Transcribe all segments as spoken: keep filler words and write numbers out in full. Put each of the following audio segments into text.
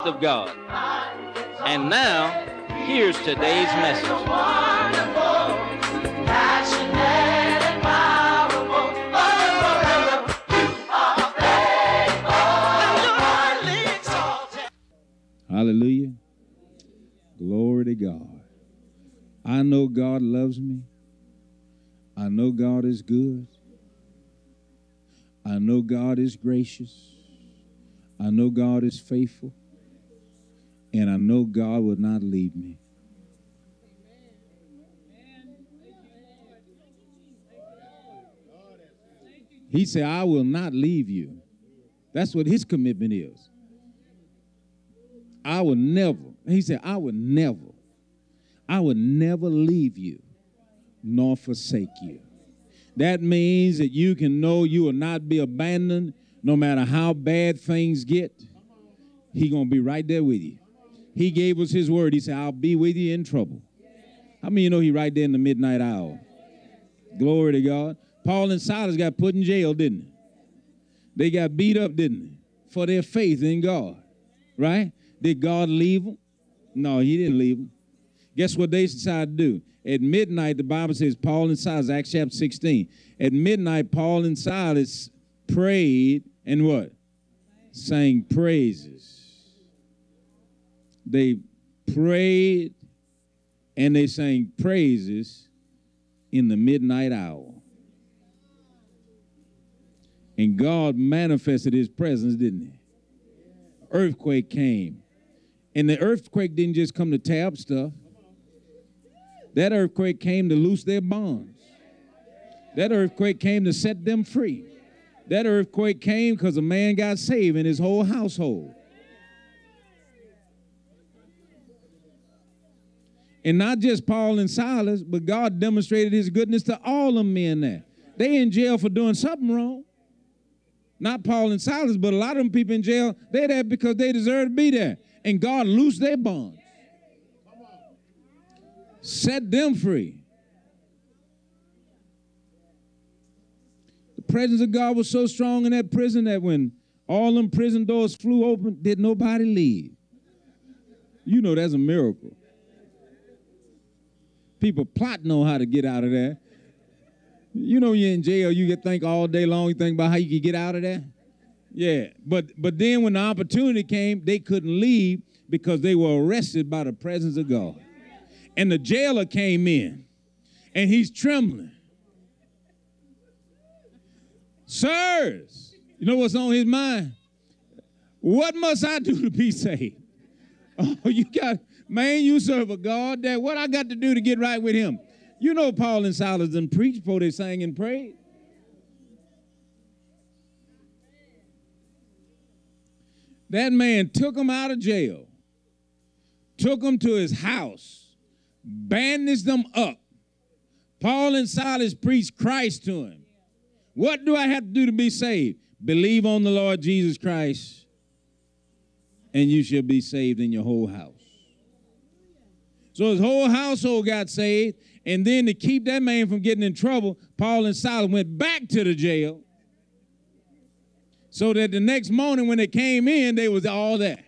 of God. And now, here's today's message. Hallelujah. Glory to God. I know God loves me. I know God is good. I know God is gracious. I know God is faithful. And I know God will not leave me. He said, I will not leave you. That's what his commitment is. I will never. He said, I will never. I will never leave you nor forsake you. That means that you can know you will not be abandoned no matter how bad things get. He's going to be right there with you. He gave us his word. He said, I'll be with you in trouble. How many of you know he right there in the midnight hour? Glory to God. Paul and Silas got put in jail, didn't they? They got beat up, didn't they? For their faith in God. Right? Did God leave them? No, he didn't leave them. Guess what they decided to do? At midnight, the Bible says, Paul and Silas, Acts chapter sixteen. At midnight, Paul and Silas prayed and what? Sang praises. They prayed and they sang praises in the midnight hour. And God manifested his presence, didn't he? Earthquake came. And the earthquake didn't just come to tear up stuff. That earthquake came to loose their bonds. That earthquake came to set them free. That earthquake came because a man got saved in his whole household. And not just Paul and Silas, but God demonstrated his goodness to all the men there. They in jail for doing something wrong. Not Paul and Silas, but a lot of them people in jail, they're there because they deserve to be there. And God loosed their bonds. Set them free. The presence of God was so strong in that prison that when all them prison doors flew open, did nobody leave. You know that's a miracle. People plotting on how to get out of there. You know you're in jail, you get think all day long, you think about how you could get out of there. Yeah, but but then when the opportunity came, they couldn't leave because they were arrested by the presence of God. And the jailer came in, and he's trembling. Sirs, you know what's on his mind? What must I do to be saved? Oh, you got, man, you serve a God that what I got to do to get right with him? You know Paul and Silas done preached before they sang and prayed. That man took them out of jail, took them to his house, bandaged them up. Paul and Silas preached Christ to him. What do I have to do to be saved? Believe on the Lord Jesus Christ, and you shall be saved in your whole house. So his whole household got saved, and then to keep that man from getting in trouble, Paul and Silas went back to the jail so that the next morning when they came in, they was all there.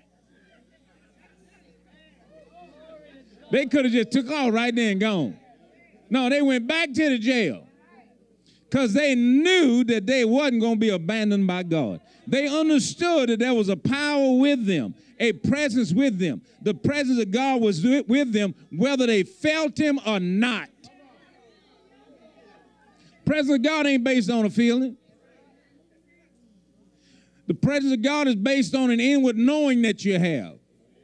They could have just took off right there and gone. No, they went back to the jail because they knew that they wasn't going to be abandoned by God. They understood that there was a power with them, a presence with them. The presence of God was with them whether they felt him or not. Presence of God ain't based on a feeling. The presence of God is based on an inward knowing that you have.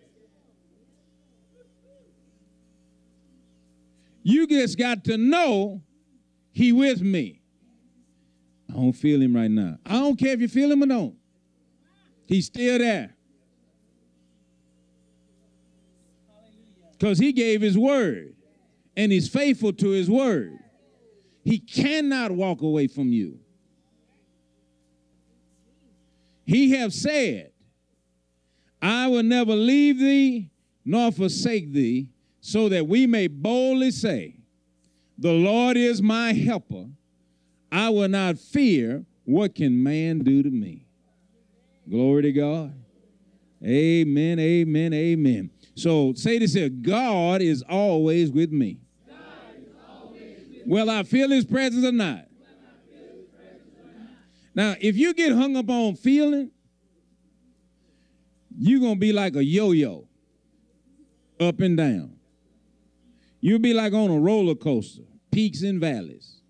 You just got to know he with me. I don't feel him right now. I don't care if you feel him or don't. He's still there. Because he gave his word. And he's faithful to his word. He cannot walk away from you. He have said, I will never leave thee nor forsake thee, so that we may boldly say, the Lord is my helper. I will not fear what can man do to me. Glory to God. Amen, amen, amen. So say this here, God is always with me. Well, I feel his presence or not. Now, if you get hung up on feeling, you're going to be like a yo-yo, up and down. You'll be like on a roller coaster, peaks and valleys.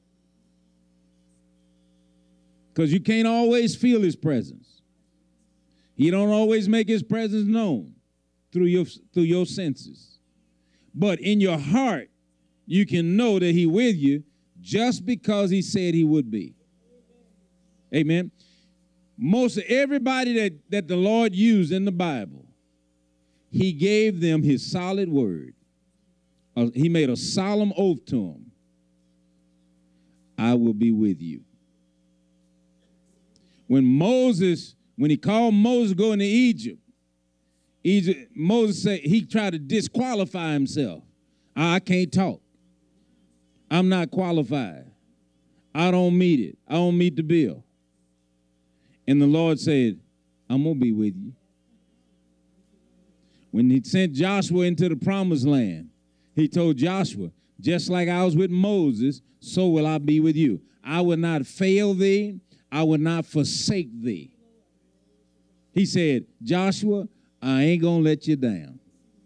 Because you can't always feel his presence. He don't always make his presence known through your, through your senses. But in your heart, you can know that he's with you just because he said he would be. Amen. Most of everybody that, that the Lord used in the Bible, he gave them his solid word. Uh, he made a solemn oath to them. I will be with you. When Moses, when he called Moses going to Egypt, Egypt, Moses said he tried to disqualify himself. I can't talk. I'm not qualified. I don't meet it. I don't meet the bill. And the Lord said, I'm going to be with you. When he sent Joshua into the promised land, he told Joshua, just like I was with Moses, so will I be with you. I will not fail thee. I will not forsake thee. He said, Joshua, I ain't going to let you down.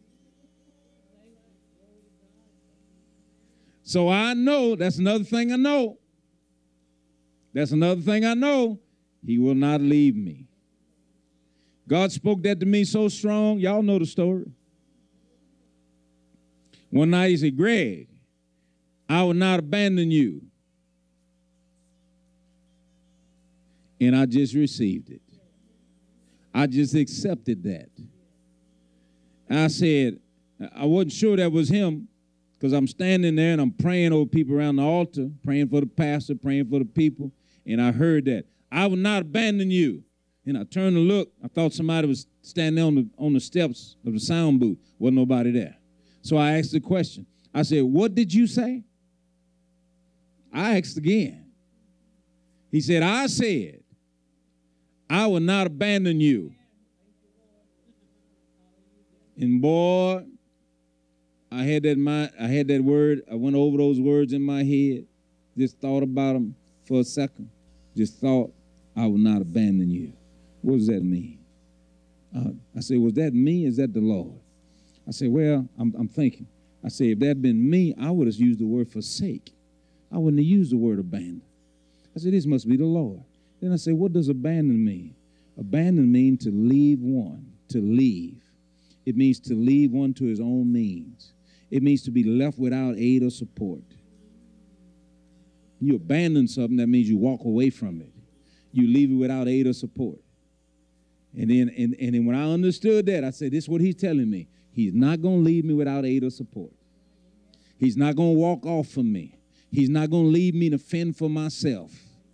So I know, that's another thing I know. That's another thing I know. He will not leave me. God spoke that to me so strong. Y'all know the story. One night he said, Greg, I will not abandon you. And I just received it. I just accepted that. I said, I wasn't sure that was him because I'm standing there and I'm praying over people around the altar, praying for the pastor, praying for the people. And I heard that. I will not abandon you. And I turned to look. I thought somebody was standing on the, on the steps of the sound booth. Wasn't nobody there. So I asked the question. I said, what did you say? I asked again. He said, I said, I will not abandon you. And boy, I had that mind, I had that word. I went over those words in my head. Just thought about them for a second. Just thought, I will not abandon you. What does that mean? Uh, I said, was that me? Is that the Lord? I said, well, I'm, I'm thinking. I said, if that had been me, I would have used the word forsake. I wouldn't have used the word abandon. I said, this must be the Lord. Then I said, what does abandon mean? Abandon means to leave one, to leave. It means to leave one to his own means. It means to be left without aid or support. You abandon something, that means you walk away from it. You leave it without aid or support. And then, and, and then when I understood that, I said, this is what he's telling me. He's not going to leave me without aid or support. He's not going to walk off from me. He's not going to leave me to fend for myself.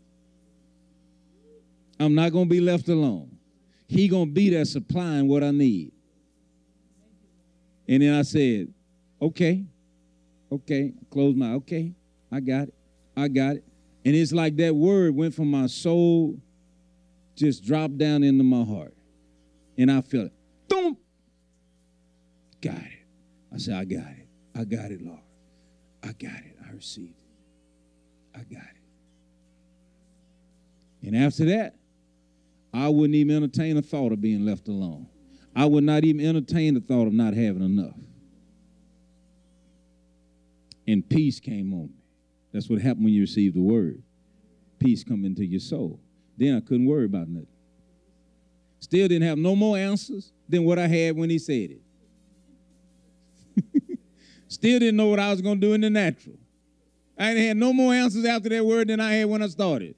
I'm not going to be left alone. He's going to be there supplying what I need. And then I said, okay, okay, I closed my, okay, I got it, I got it. And it's like that word went from my soul, just dropped down into my heart. And I felt it. Boom. Got it. I said, I got it. I got it, Lord. I got it. I received it. I got it. And after that, I wouldn't even entertain a thought of being left alone. I would not even entertain the thought of not having enough. And peace came on me. That's what happened when you receive the word. Peace come into your soul. Then I couldn't worry about nothing. Still didn't have no more answers than what I had when he said it. Still didn't know what I was going to do in the natural. I ain't had no more answers after that word than I had when I started.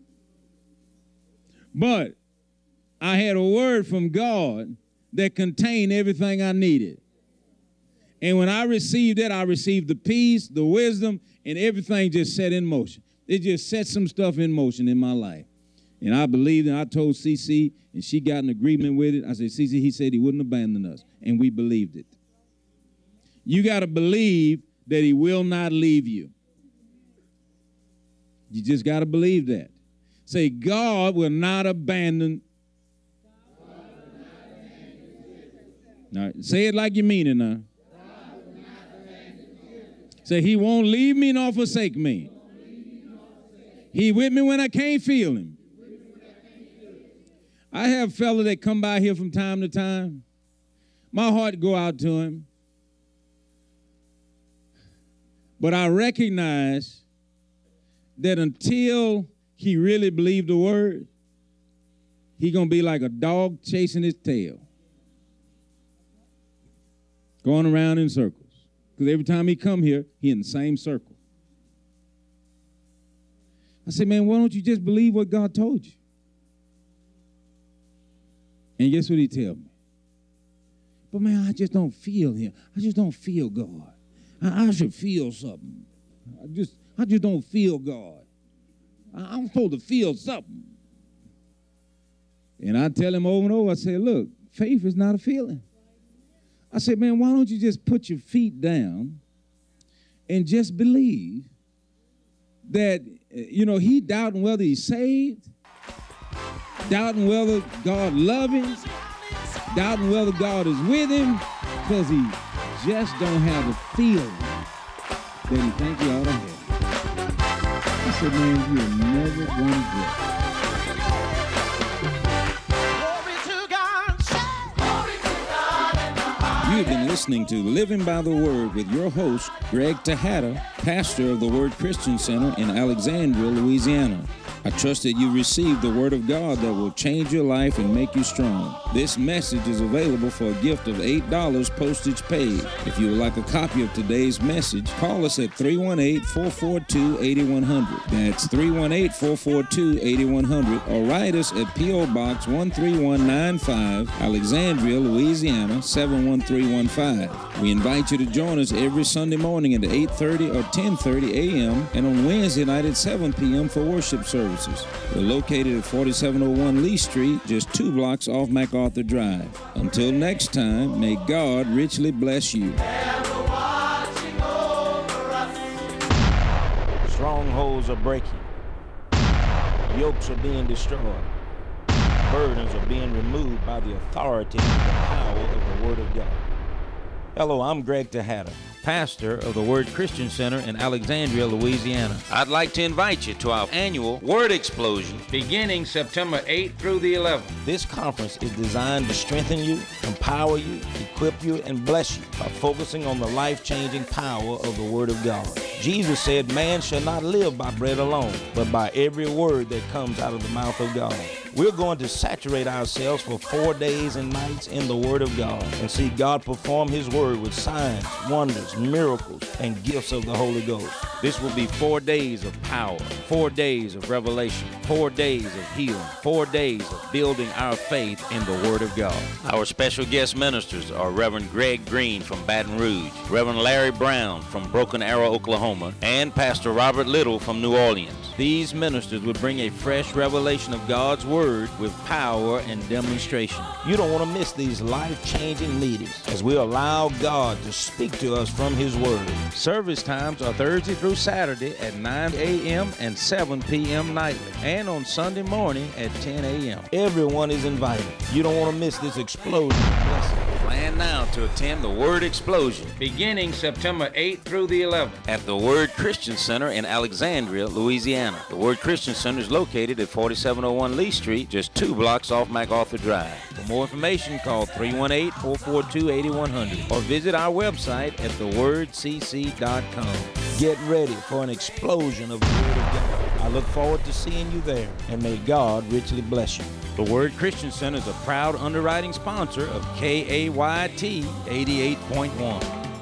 But I had a word from God that contained everything I needed. And when I received that, I received the peace, the wisdom, and everything just set in motion. It just set some stuff in motion in my life. And I believed, and I told C C, and she got an agreement with it. I said, C C, he said he wouldn't abandon us. And we believed it. You got to believe that he will not leave you. You just got to believe that. Say, God will not abandon Now, say it like you mean it now. Say, he won't leave me nor forsake me. He with me when I can't feel him. I have fellas that come by here from time to time. My heart go out to him. But I recognize that until he really believed the word, he going to be like a dog chasing his tail, going around in circles. Because every time he come here, he in the same circle. I said, man, why don't you just believe what God told you? And guess what he tell me? But man, I just don't feel him. I just don't feel God. I, I should feel something. I just, I just don't feel God. I, I'm supposed to feel something. And I tell him over and over, I say, look, faith is not a feeling. I said, man, why don't you just put your feet down and just believe that, you know, he doubting whether he's saved, doubting whether God loves him, doubting whether God is with him, because he just don't have a feeling that he think he ought to have. I said, man, you're never going to get. You've been listening to Living by the Word with your host, Greg Tejada, pastor of the Word Christian Center in Alexandria, Louisiana. I trust that you received the Word of God that will change your life and make you strong. This message is available for a gift of eight dollars postage paid. If you would like a copy of today's message, call us at three one eight, four four two, eight one zero zero. That's three one eight, four four two, eight one zero zero, or write us at P O. Box one three one nine five, Alexandria, Louisiana, seven one three one five. We invite you to join us every Sunday morning at eight thirty or ten thirty a m and on Wednesday night at seven p m for worship services. We're located at forty-seven oh one Lee Street, just two blocks off MacArthur Drive. Until next time, may God richly bless you. Strongholds are breaking. Yokes are being destroyed. Burdens are being removed by the authority and the power of the Word of God. Hello, I'm Greg Tejada, pastor of the Word Christian Center in Alexandria, Louisiana. I'd like to invite you to our annual Word Explosion beginning September eighth through the eleventh. This conference is designed to strengthen you, empower you, equip you, and bless you by focusing on the life-changing power of the Word of God. Jesus said, man shall not live by bread alone, but by every word that comes out of the mouth of God. We're going to saturate ourselves for four days and nights in the Word of God and see God perform His Word with signs, wonders, miracles, and gifts of the Holy Ghost. This will be four days of power, four days of revelation, four days of healing, four days of building our faith in the Word of God. Our special guest ministers are Reverend Greg Green from Baton Rouge, Reverend Larry Brown from Broken Arrow, Oklahoma, and Pastor Robert Little from New Orleans. These ministers will bring a fresh revelation of God's Word with power and demonstration. You don't want to miss these life-changing meetings as we allow God to speak to us from His Word. Service times are Thursday through Saturday at nine a m and seven p m nightly, and on Sunday morning at ten a m Everyone is invited. You don't want to miss this explosion of blessing. Plan now to attend the Word Explosion beginning September eighth through the eleventh at the Word Christian Center in Alexandria, Louisiana. The Word Christian Center is located at forty-seven oh one Lee Street, just two blocks off MacArthur Drive. For more information, call three one eight, four four two, eight one zero zero or visit our website at the word c c dot com. Get ready for an explosion of the Word of God. I look forward to seeing you there, and may God richly bless you. The Word Christian Center is a proud underwriting sponsor of K A Y T eighty-eight point one.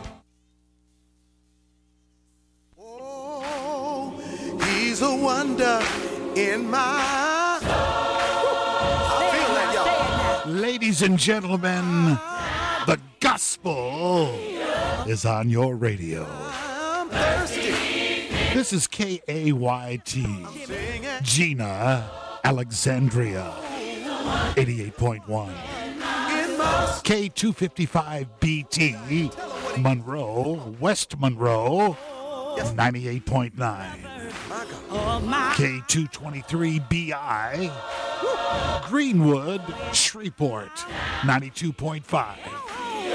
Oh, He's a wonder in my soul. I feel that, y'all. Ladies and gentlemen, the gospel is on your radio. I'm thirsty. This is K A Y T, Gina, Alexandria, eighty-eight point one. K two fifty-five B T, Monroe, West Monroe, ninety-eight point nine. K two twenty-three B I, Greenwood, Shreveport, ninety-two point five.